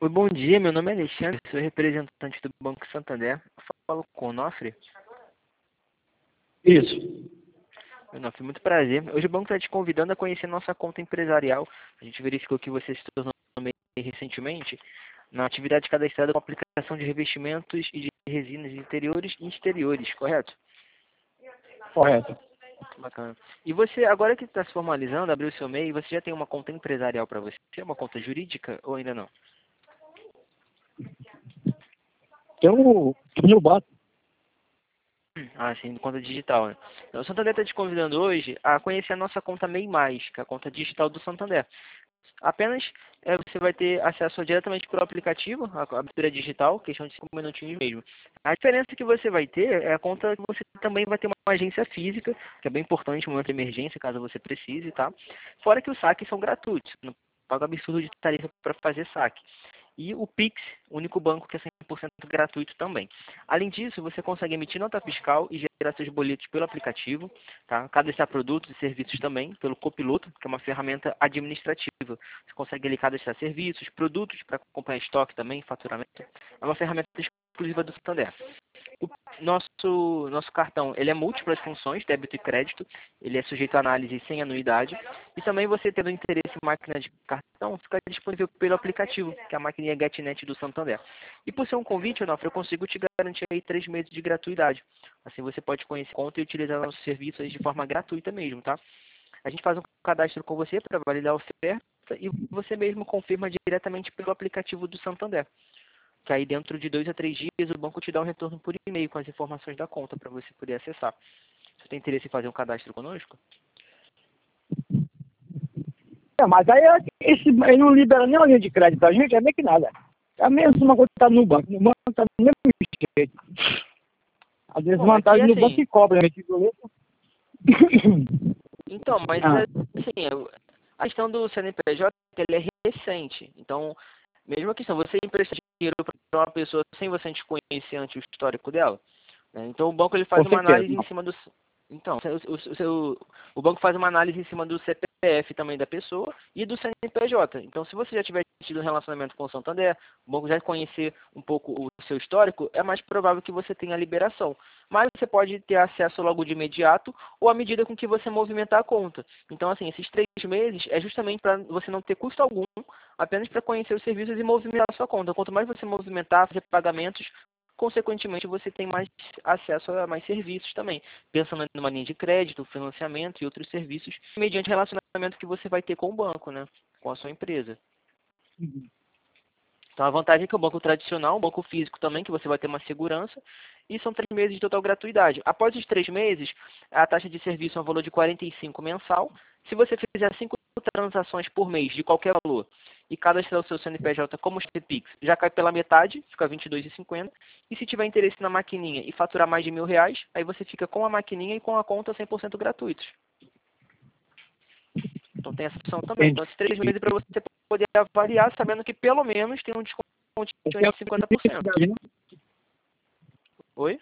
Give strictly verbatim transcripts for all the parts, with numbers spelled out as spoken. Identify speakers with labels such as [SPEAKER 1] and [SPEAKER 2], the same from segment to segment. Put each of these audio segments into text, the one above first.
[SPEAKER 1] Oi, bom dia, meu nome é Alexandre, sou representante do Banco Santander. Eu falo com o Onofre.
[SPEAKER 2] Isso.
[SPEAKER 1] Onofre, muito prazer. Hoje o banco está te convidando a conhecer nossa conta empresarial. A gente verificou que você se tornou membro recentemente na atividade cadastrada com aplicação de revestimentos e de resinas interiores e exteriores, correto?
[SPEAKER 2] Correto.
[SPEAKER 1] Bacana. E você, agora que está se formalizando, abriu o seu M E I, você já tem uma conta empresarial para você? Tem uma conta jurídica ou ainda não?
[SPEAKER 2] Tem um no banco.
[SPEAKER 1] Ah, sim, conta digital, né? Então, o Santander está te convidando hoje a conhecer a nossa conta M E I mais, que é a conta digital do Santander. Apenas é, você vai ter acesso diretamente pelo aplicativo, a abertura digital, questão de cinco minutinhos mesmo. A diferença que você vai ter é a conta que você também vai ter uma agência física, que é bem importante no momento de emergência, caso você precise, tá? Fora que os saques são gratuitos, não paga absurdo de tarifa para fazer saque. E o Pix, o único banco que é cem por cento gratuito também. Além disso, você consegue emitir nota fiscal e gerar seus boletos pelo aplicativo, tá? Cadastrar produtos e serviços também pelo Copiloto, que é uma ferramenta administrativa. Você consegue ali cadastrar serviços, produtos para acompanhar estoque também, faturamento. É uma ferramenta exclusiva do Santander. O nosso, nosso cartão, ele é múltiplas funções, débito e crédito. Ele é sujeito a análise sem anuidade. E também você tendo interesse em máquina de cartão, fica disponível pelo aplicativo, que é a maquininha GetNet do Santander. E por ser um convite, Onofre, eu consigo te garantir aí três meses de gratuidade. Assim você pode conhecer a conta e utilizar nossos serviços de forma gratuita mesmo, tá? A gente faz um cadastro com você para validar a oferta e você mesmo confirma diretamente pelo aplicativo do Santander. Que aí dentro de dois a três dias o banco te dá um retorno por e-mail com as informações da conta para você poder acessar. Você tem interesse em fazer um cadastro conosco?
[SPEAKER 2] É, mas aí esse, ele não libera nem uma linha de crédito a gente, é meio que nada. É a mesma coisa que tá no banco. No banco tá do mesmo jeito. A desvantagem
[SPEAKER 1] Bom, é
[SPEAKER 2] no banco
[SPEAKER 1] assim,
[SPEAKER 2] que cobra, né? Que boleto.
[SPEAKER 1] então, mas
[SPEAKER 2] Ah,
[SPEAKER 1] assim, a questão do C N P J ele é recente. Então, mesma questão, você empresta dinheiro para uma pessoa sem você antes conhecer antes o histórico dela, né? Então o banco ele faz
[SPEAKER 2] com
[SPEAKER 1] uma
[SPEAKER 2] certeza.
[SPEAKER 1] análise em cima do então o, o, seu, o banco faz uma análise em cima do C P F também da pessoa e do C N P J. Então se você já tiver tido um relacionamento com o Santander, o banco já conhecer um pouco o seu histórico, é mais provável que você tenha a liberação. Mas você pode ter acesso logo de imediato ou à medida com que você movimentar a conta. Então assim, esses três meses é justamente para você não ter custo algum, apenas para conhecer os serviços e movimentar a sua conta. Quanto mais você movimentar, fazer pagamentos, consequentemente você tem mais acesso a mais serviços também, pensando numa linha de crédito, financiamento e outros serviços, mediante relacionamento que você vai ter com o banco, né, com a sua empresa. Então a vantagem é que o banco tradicional, um banco físico também, que você vai ter uma segurança, e são três meses de total gratuidade. Após os três meses, a taxa de serviço é um valor de quarenta e cinco reais mensal. Se você fizer cinco transações por mês de qualquer valor e cadastrar o seu C N P J como Pix, já cai pela metade, fica vinte e dois reais e cinquenta centavos. E se tiver interesse na maquininha e faturar mais de mil reais, aí você fica com a maquininha e com a conta cem por cento gratuitos. Então tem essa opção também. Então esses três meses para você poder avaliar, sabendo que pelo menos tem um desconto de cinquenta por cento. Oi?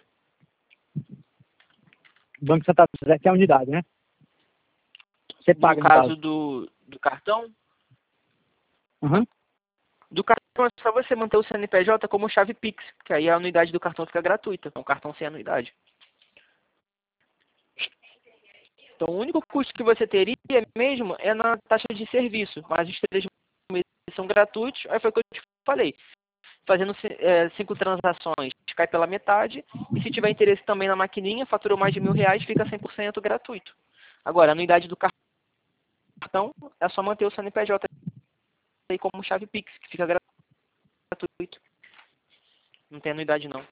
[SPEAKER 2] O Banco Santa Cruz é a unidade, né? Você paga
[SPEAKER 1] No caso do, do cartão?
[SPEAKER 2] Uhum.
[SPEAKER 1] Do cartão é só você manter o C N P J como chave Pix, que aí a anuidade do cartão fica gratuita. É um cartão sem anuidade. Então o único custo que você teria mesmo é na taxa de serviço, mas os três meses são gratuitos, aí foi o que eu te falei. Fazendo é, cinco transações, cai pela metade, e se tiver interesse também na maquininha, faturou mais de mil reais, fica cem por cento gratuito. Agora, a anuidade do cartão é só manter o C N P J aí como chave Pix, que fica gratuito. Não tem anuidade não.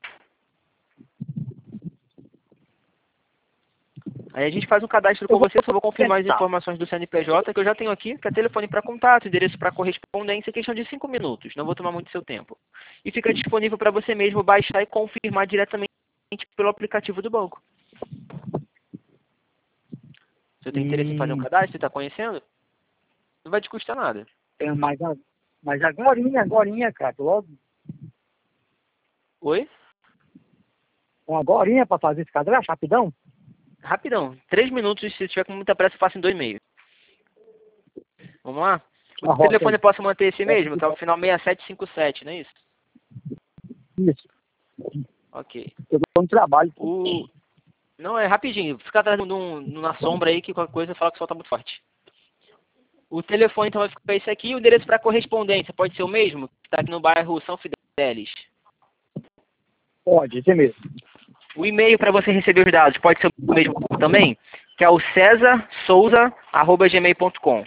[SPEAKER 1] Aí a gente faz um cadastro com você, só vou confirmar as informações do C N P J, que eu já tenho aqui, que é telefone para contato, endereço para correspondência, questão de cinco minutos, não vou tomar muito seu tempo. E fica disponível para você mesmo baixar e confirmar diretamente pelo aplicativo do banco. Você tem interesse em fazer um cadastro e está conhecendo? Não vai te custar nada.
[SPEAKER 2] É, mas, mas agorinha, agorinha, cara, logo.
[SPEAKER 1] Oi?
[SPEAKER 2] Agorinha para fazer esse cadastro, rapidão?
[SPEAKER 1] Rapidão. Três minutos, se tiver com muita pressa, eu faço em dois e meio. Vamos lá?
[SPEAKER 2] A
[SPEAKER 1] O
[SPEAKER 2] rota
[SPEAKER 1] telefone
[SPEAKER 2] aí.
[SPEAKER 1] eu posso manter esse mesmo, que é o final seis sete cinco sete, não é isso?
[SPEAKER 2] Isso.
[SPEAKER 1] Ok.
[SPEAKER 2] Eu tô no trabalho.
[SPEAKER 1] O... Não, é rapidinho. Fica atrás num- na sombra aí que qualquer coisa fala que o sol tá muito forte. O telefone então vai ficar esse aqui. O endereço para correspondência pode ser o mesmo? Que tá aqui no bairro São Fidélis.
[SPEAKER 2] Pode, esse mesmo.
[SPEAKER 1] O e-mail para você receber os dados pode ser o mesmo também? Que é o cesar souza arroba gmail ponto com.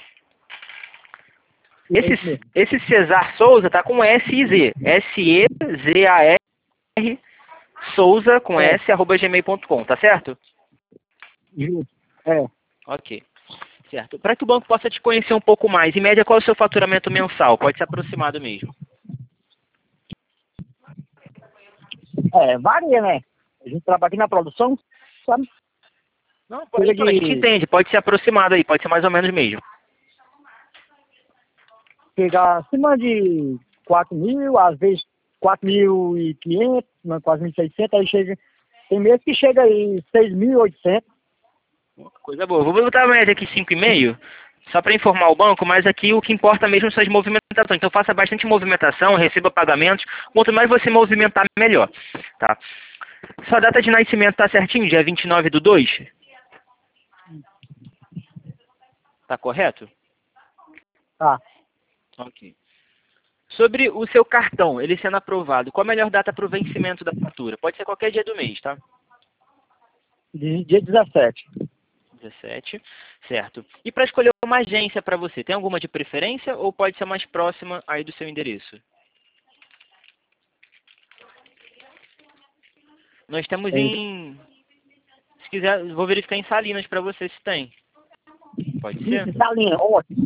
[SPEAKER 2] Esse
[SPEAKER 1] Esse,
[SPEAKER 2] mesmo.
[SPEAKER 1] esse Cesar Souza tá com S e Z. S E Z A R Souza com
[SPEAKER 2] É.
[SPEAKER 1] S arroba gmail ponto com, tá certo?
[SPEAKER 2] Justo. É.
[SPEAKER 1] Ok. Certo. Para que o banco possa te conhecer um pouco mais, em média, qual é o seu faturamento mensal? Pode ser aproximado mesmo.
[SPEAKER 2] É, varia, né? A gente trabalha aqui na produção, sabe?
[SPEAKER 1] Não,
[SPEAKER 2] Coisa
[SPEAKER 1] então, a gente
[SPEAKER 2] de
[SPEAKER 1] entende. Pode ser aproximado aí, pode ser mais ou menos mesmo.
[SPEAKER 2] pegar acima de quatro mil, às vezes quatro mil e quinhentos, quatro mil e seiscentos, aí chega, tem mês que chega aí seis mil e oitocentos.
[SPEAKER 1] Coisa boa. Vou botar a média aqui cinco vírgula cinco, só para informar o banco, mas aqui o que importa mesmo são as movimentações. Então faça bastante movimentação, receba pagamentos. Quanto mais você movimentar, melhor. Tá? Sua data de nascimento tá certinho? Dia vinte e nove do dois? Tá correto?
[SPEAKER 2] Tá,
[SPEAKER 1] Ok. Sobre o seu cartão, ele sendo aprovado, qual a melhor data para o vencimento da fatura? Pode ser qualquer dia do mês, tá?
[SPEAKER 2] de- dia dezessete.
[SPEAKER 1] dezessete, certo. E para escolher uma agência para você, tem alguma de preferência ou pode ser mais próxima aí do seu endereço? Nós temos
[SPEAKER 2] Tem.
[SPEAKER 1] em... Se quiser, vou verificar em Salinas para você se tem. Pode ser?
[SPEAKER 2] Isso, Salinha, ótimo.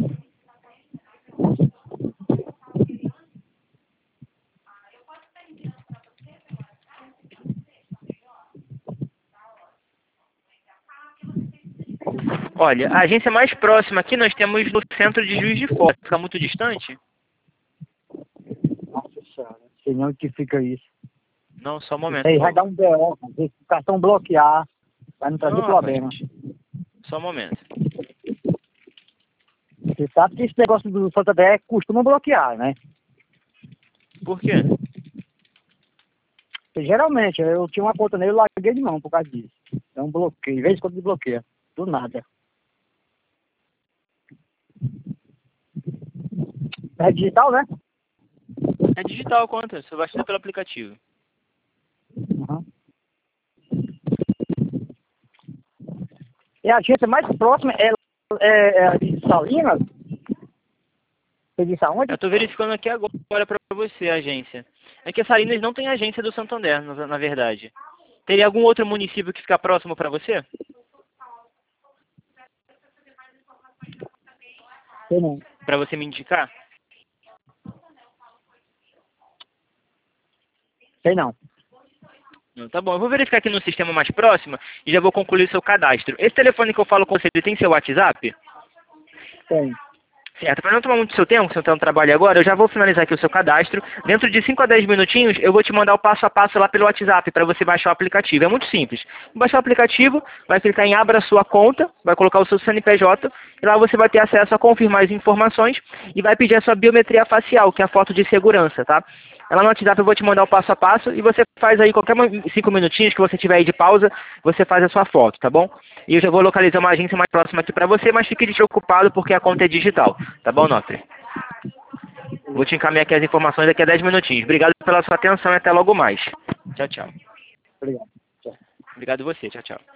[SPEAKER 1] Olha, a agência mais próxima aqui nós temos no centro de Juiz de Fora. Fica muito distante?
[SPEAKER 2] Nossa senhora, sei nem onde que fica isso.
[SPEAKER 1] Não, só um
[SPEAKER 2] Isso
[SPEAKER 1] momento.
[SPEAKER 2] aí vai dar um B O, às vezes o cartão bloquear, vai não trazer
[SPEAKER 1] Não,
[SPEAKER 2] problema.
[SPEAKER 1] rapaz. Só um momento.
[SPEAKER 2] Você sabe que esse negócio do Santander costuma bloquear, né?
[SPEAKER 1] Por quê?
[SPEAKER 2] Porque, geralmente, eu tinha uma conta nele e larguei de mão por causa disso. É um bloqueio, de vez em quando desbloqueia. Do nada. É digital, né?
[SPEAKER 1] É digital a conta, você vai fazer pelo aplicativo.
[SPEAKER 2] Uhum. E a agência mais próxima é, é, é a de Salinas. Você disse aonde?
[SPEAKER 1] Eu estou verificando aqui agora para você a agência. É que a Salinas não tem agência do Santander, na, na verdade. Teria algum outro município que fica próximo para você?
[SPEAKER 2] Sei não.
[SPEAKER 1] Para você me indicar?
[SPEAKER 2] Sei não.
[SPEAKER 1] Não, tá bom, eu vou verificar aqui no sistema mais próximo e já vou concluir o seu cadastro. Esse telefone que eu falo com você, ele tem seu WhatsApp?
[SPEAKER 2] Tem.
[SPEAKER 1] Certo, para não tomar muito seu tempo, se você está no trabalho agora, eu já vou finalizar aqui o seu cadastro. Dentro de cinco a dez minutinhos, eu vou te mandar o passo a passo lá pelo WhatsApp para você baixar o aplicativo. É muito simples. Baixar o aplicativo, vai clicar em Abra Sua Conta, vai colocar o seu C N P J e lá você vai ter acesso a confirmar as informações e vai pedir a sua biometria facial, que é a foto de segurança, tá? Lá no WhatsApp eu vou te mandar o passo a passo e você faz aí qualquer cinco minutinhos que você tiver aí de pausa, você faz a sua foto, tá bom? E eu já vou localizar uma agência mais próxima aqui para você, mas fique despreocupado porque a conta é digital, tá bom, Nofre? Vou te encaminhar aqui as informações daqui a dez minutinhos. Obrigado pela sua atenção e até logo mais. Tchau, tchau.
[SPEAKER 2] Obrigado. Tchau.
[SPEAKER 1] Obrigado você, tchau, tchau.